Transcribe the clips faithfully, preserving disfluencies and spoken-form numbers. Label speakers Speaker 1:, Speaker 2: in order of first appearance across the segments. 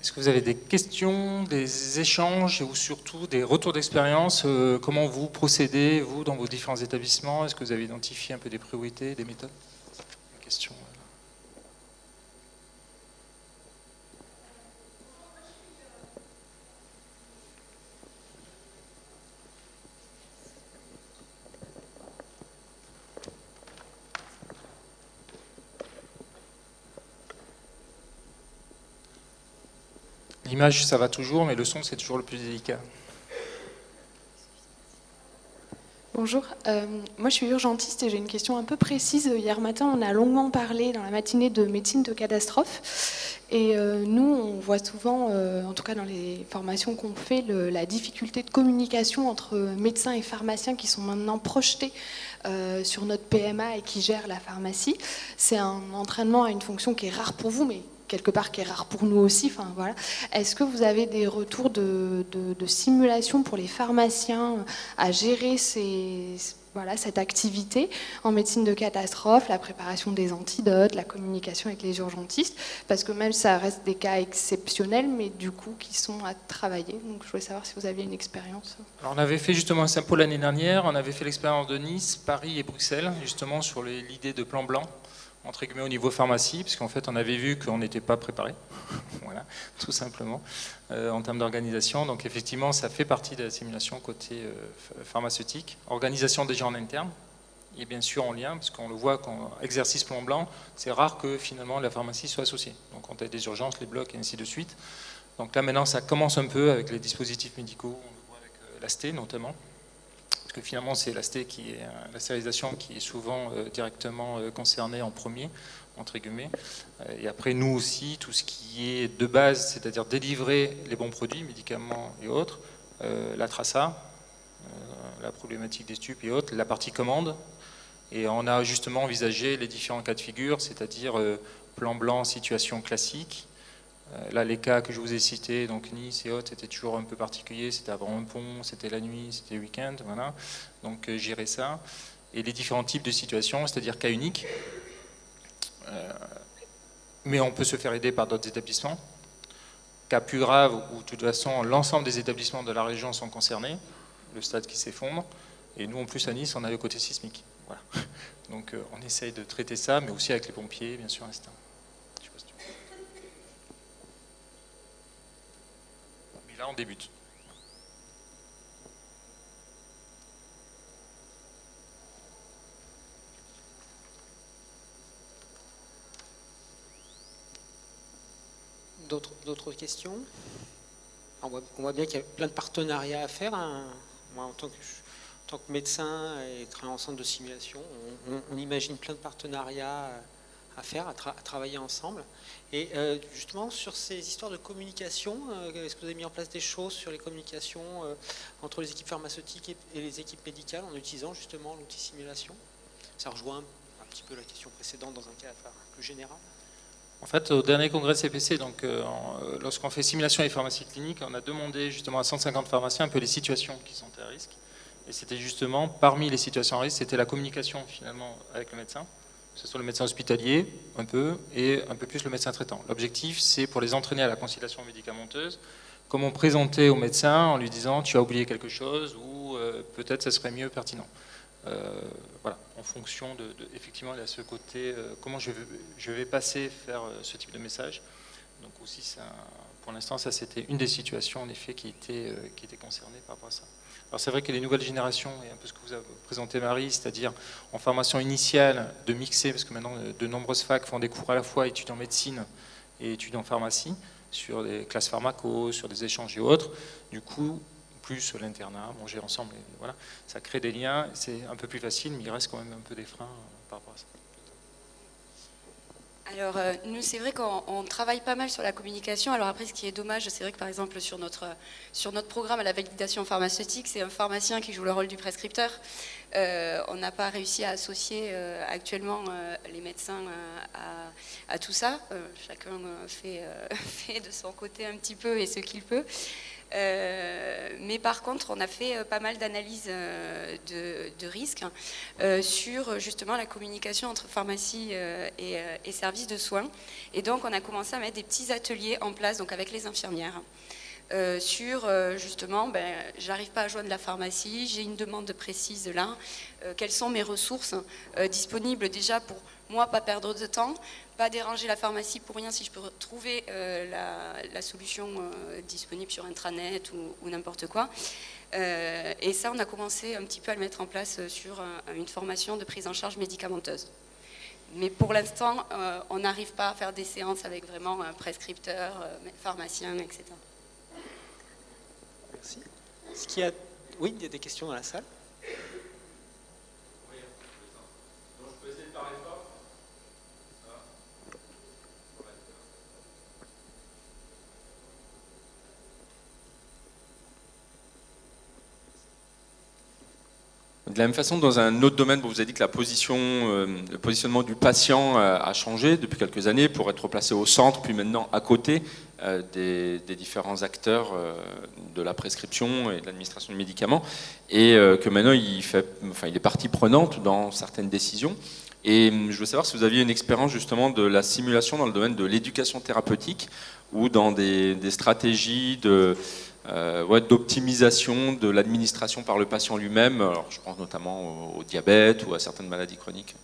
Speaker 1: Est-ce que vous avez des questions, des échanges ou surtout des retours d'expérience? euh, Comment vous procédez, vous, dans vos différents établissements? Est-ce que vous avez identifié un peu des priorités, des méthodes? Des questions? L'image, ça va toujours, mais le son, c'est toujours le plus délicat.
Speaker 2: Bonjour, euh, moi je suis urgentiste et j'ai une question un peu précise. Hier matin, on a longuement parlé dans la matinée de médecine de catastrophe. Et euh, nous, on voit souvent, euh, en tout cas dans les formations qu'on fait, le, la difficulté de communication entre médecins et pharmaciens qui sont maintenant projetés euh, sur notre P M A et qui gèrent la pharmacie. C'est un entraînement à une fonction qui est rare pour vous, mais quelque part qui est rare pour nous aussi. Enfin, voilà. Est-ce que vous avez des retours de, de, de simulation pour les pharmaciens à gérer ces, voilà, cette activité en médecine de catastrophe, la préparation des antidotes, la communication avec les urgentistes? Parce que même ça reste des cas exceptionnels, mais du coup qui sont à travailler. Donc je voulais savoir si vous aviez une expérience.
Speaker 1: Alors, on avait fait justement un Saint-Paul l'année dernière, on avait fait l'expérience de Nice, Paris et Bruxelles, justement sur l'idée de plan blanc, entre guillemets au niveau pharmacie, parce qu'en fait on avait vu qu'on n'était pas préparé, voilà, tout simplement, euh, en termes d'organisation. Donc effectivement ça fait partie de la simulation côté euh, pharmaceutique, organisation déjà en interne, et bien sûr en lien, parce qu'on le voit quand exercice plan blanc, c'est rare que finalement la pharmacie soit associée. Donc quand il y a des urgences, les blocs et ainsi de suite. Donc là maintenant ça commence un peu avec les dispositifs médicaux, on le voit avec euh, l'A S T notamment. Que finalement c'est l'A S T qui est la stérilisation qui est souvent euh, directement euh, concernée en premier, entre guillemets. Euh, et après nous aussi, tout ce qui est de base, c'est-à-dire délivrer les bons produits, médicaments et autres, euh, la traça, euh, la problématique des stupes et autres, la partie commande. Et on a justement envisagé les différents cas de figure, c'est-à-dire euh, plan blanc, situation classique. Là, les cas que je vous ai cités, donc Nice et autres, c'était toujours un peu particulier. C'était avant un pont, c'était la nuit, c'était le week-end, voilà. Donc euh, gérer ça. Et les différents types de situations, c'est-à-dire cas uniques. Euh, mais on peut se faire aider par d'autres établissements. Cas plus graves où, de toute façon, l'ensemble des établissements de la région sont concernés, le stade qui s'effondre. Et nous, en plus, à Nice, on a le côté sismique. Voilà. Donc euh, on essaye de traiter ça, mais aussi avec les pompiers, bien sûr, et cetera. Là, on débute.
Speaker 3: D'autres questions? on voit, on voit bien qu'il y a plein de partenariats à faire. Hein. Moi, en tant, que, en tant que médecin et travaillant en centre de simulation, on, on, on imagine plein de partenariats à faire, à, tra à travailler ensemble. Et euh, justement, sur ces histoires de communication, euh, est-ce que vous avez mis en place des choses sur les communications euh, entre les équipes pharmaceutiques et, et les équipes médicales en utilisant justement l'outil simulation? Ça rejoint un petit peu la question précédente dans un cas plus général.
Speaker 1: En fait, au dernier congrès de C P C, donc, euh, lorsqu'on fait simulation et pharmacie clinique, on a demandé justement à cent cinquante pharmaciens un peu les situations qui sont à risque. Et c'était justement, parmi les situations à risque, c'était la communication finalement avec le médecin, que ce soit le médecin hospitalier, un peu, et un peu plus le médecin traitant. L'objectif, c'est pour les entraîner à la conciliation médicamenteuse, comment présenter au médecin en lui disant « tu as oublié quelque chose » ou euh, « peut-être ça serait mieux pertinent ». Euh, voilà, en fonction de, de effectivement, il y a ce côté, euh, comment je vais, je vais passer faire euh, ce type de message. Donc aussi, ça, pour l'instant, ça c'était une des situations en effet qui était, euh, qui était concernée par rapport à ça. Alors c'est vrai que les nouvelles générations, et un peu ce que vous avez présenté Marie, c'est-à-dire en formation initiale de mixer, parce que maintenant de nombreuses facs font des cours à la fois études en médecine et études en pharmacie, sur des classes pharmaco, sur des échanges et autres. Du coup, plus l'internat, manger ensemble, et voilà, ça crée des liens, c'est un peu plus facile, mais il reste quand même un peu des freins par rapport à ça.
Speaker 4: Alors euh, nous c'est vrai qu'on travaille pas mal sur la communication. Alors après ce qui est dommage, c'est vrai que par exemple sur notre, sur notre programme à la validation pharmaceutique, c'est un pharmacien qui joue le rôle du prescripteur. Euh, on n'a pas réussi à associer euh, actuellement euh, les médecins euh, à, à tout ça. Euh, chacun euh, fait, euh, fait de son côté un petit peu et ce qu'il peut. Euh, mais par contre, on a fait pas mal d'analyses euh, de, de risques euh, sur justement la communication entre pharmacie euh, et, euh, et services de soins. Et donc, on a commencé à mettre des petits ateliers en place, donc avec les infirmières. Euh, sur euh, justement, ben, j'arrive pas à joindre la pharmacie, j'ai une demande précise là, euh, quelles sont mes ressources euh, disponibles déjà pour moi, pas perdre de temps, pas déranger la pharmacie pour rien si je peux trouver euh, la, la solution euh, disponible sur intranet ou, ou n'importe quoi. Euh, et ça, on a commencé un petit peu à le mettre en place sur un, une formation de prise en charge médicamenteuse. Mais pour l'instant, euh, on n'arrive pas à faire des séances avec vraiment un prescripteur, euh, pharmacien, et cetera.
Speaker 3: Merci. Est-ce qu'il y a... Oui, il y a des questions dans la salle.
Speaker 1: Oui, donc je peux essayer de parler fort.
Speaker 5: De la même façon, dans un autre domaine, vous avez dit que la position, euh, le positionnement du patient euh, a changé depuis quelques années pour être placé au centre, puis maintenant à côté euh, des, des différents acteurs euh, de la prescription et de l'administration de médicaments, et euh, que maintenant il, fait, enfin, il est partie prenante dans certaines décisions. Et je veux savoir si vous aviez une expérience justement de la simulation dans le domaine de l'éducation thérapeutique ou dans des, des stratégies de... Euh, ouais, d'optimisation de l'administration par le patient lui-même. Alors, je pense notamment au, au diabète ou à certaines maladies chroniques.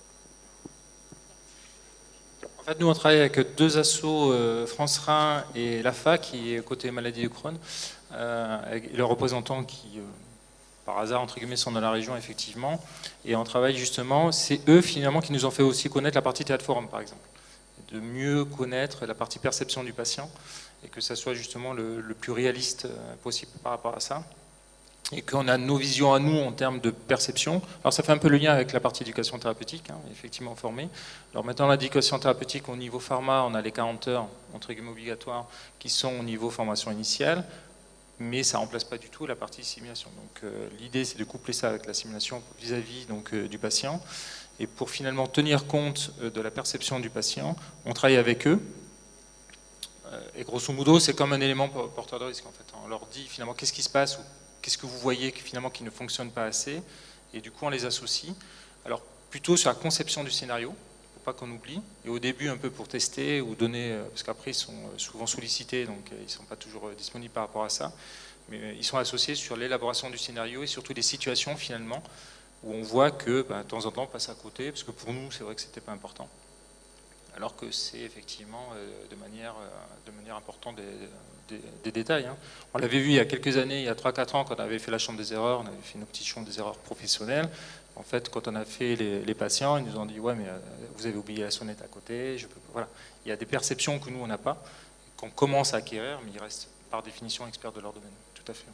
Speaker 1: En fait, nous, on travaille avec deux assos, euh, France Rhin et l'A F A, qui est côté maladie de Crohn, euh, avec leurs représentants qui, euh, par hasard, entre guillemets, sont dans la région, effectivement. Et on travaille justement, c'est eux, finalement, qui nous ont fait aussi connaître la partie théâtre forum, par exemple. De mieux connaître la partie perception du patient, et que ça soit justement le, le plus réaliste possible par rapport à ça. Et qu'on a nos visions à nous en termes de perception. Alors ça fait un peu le lien avec la partie éducation thérapeutique, hein, effectivement formée. Alors maintenant, l'éducation thérapeutique au niveau pharma, on a les quarante heures, entre guillemets obligatoires, qui sont au niveau formation initiale, mais ça ne remplace pas du tout la partie simulation. Donc euh, l'idée, c'est de coupler ça avec la simulation vis-à-vis donc, euh, du patient. Et pour finalement tenir compte euh, de la perception du patient, on travaille avec eux. Et grosso modo, c'est comme un élément porteur de risque en fait. On leur dit finalement qu'est-ce qui se passe ou qu'est-ce que vous voyez qui, finalement qui ne fonctionne pas assez, et du coup on les associe. Alors plutôt sur la conception du scénario, pour pas qu'on oublie, et au début un peu pour tester ou donner, parce qu'après ils sont souvent sollicités, donc ils ne sont pas toujours disponibles par rapport à ça, mais ils sont associés sur l'élaboration du scénario et surtout des situations finalement où on voit que ben, de temps en temps on passe à côté, parce que pour nous c'est vrai que c'était pas important. Alors que c'est effectivement euh, de, manière, euh, de manière importante des, des, des détails. Hein. On l'avait vu il y a quelques années, il y a trois quatre ans, quand on avait fait la chambre des erreurs, on avait fait une petite chambre des erreurs professionnelles. En fait, quand on a fait les, les patients, ils nous ont dit « ouais, mais euh, vous avez oublié la sonnette à côté. Je peux... » Voilà. Il y a des perceptions que nous, on n'a pas, qu'on commence à acquérir, mais ils restent par définition experts de leur domaine. Tout à fait.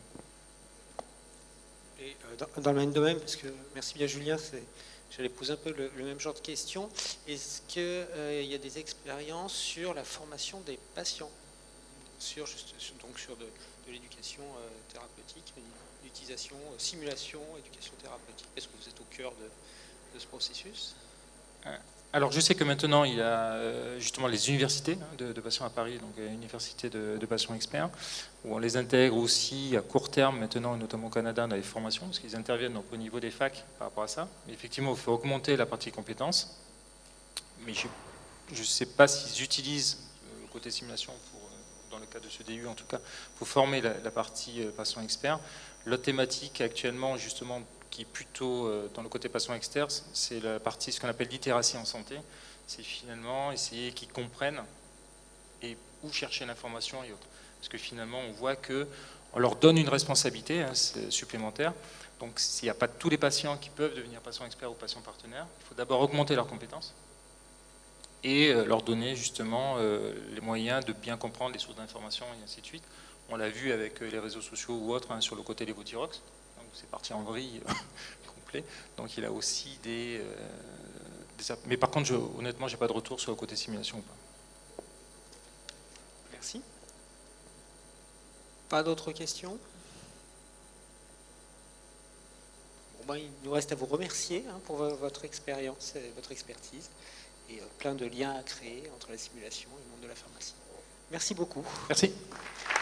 Speaker 3: Et euh, dans, dans le même domaine, parce que, merci bien Julien, c'est... J'allais poser un peu le, le même genre de questions. Est-ce qu'il euh, y a des expériences sur la formation des patients, sur, juste, sur, donc sur de, de l'éducation euh, thérapeutique, l'utilisation, euh, simulation, éducation thérapeutique? Est-ce que vous êtes au cœur de, de ce processus?
Speaker 1: Alors je sais que maintenant il y a justement les universités de, de patients à Paris, donc l'université de, de patients experts, où on les intègre aussi à court terme maintenant, notamment au Canada, dans les formations, parce qu'ils interviennent donc au niveau des facs par rapport à ça. Mais effectivement, il faut augmenter la partie compétences, mais je ne sais pas s'ils utilisent le côté simulation pour, dans le cas de ce D U en tout cas, pour former la, la partie patient expert. L'autre thématique actuellement justement qui est plutôt dans le côté patient externe, c'est la partie, ce qu'on appelle littératie en santé. C'est finalement essayer qu'ils comprennent et où chercher l'information et autres. Parce que finalement, on voit qu'on leur donne une responsabilité hein, supplémentaire. Donc, s'il n'y a pas tous les patients qui peuvent devenir patients experts ou patients partenaires, il faut d'abord augmenter leurs compétences et leur donner justement euh, les moyens de bien comprendre les sources d'information et ainsi de suite. On l'a vu avec les réseaux sociaux ou autres hein, sur le côté Levothyrox. C'est parti en vrille euh, complet. Donc il a aussi des, euh, des... Mais par contre, je, honnêtement, je n'ai pas de retour sur le côté simulation ou pas.
Speaker 3: Merci. Pas d'autres questions? Bon, ben, il nous reste à vous remercier hein, pour votre expérience et votre expertise. Et euh, plein de liens à créer entre la simulation et le monde de la pharmacie. Merci beaucoup.
Speaker 1: Merci.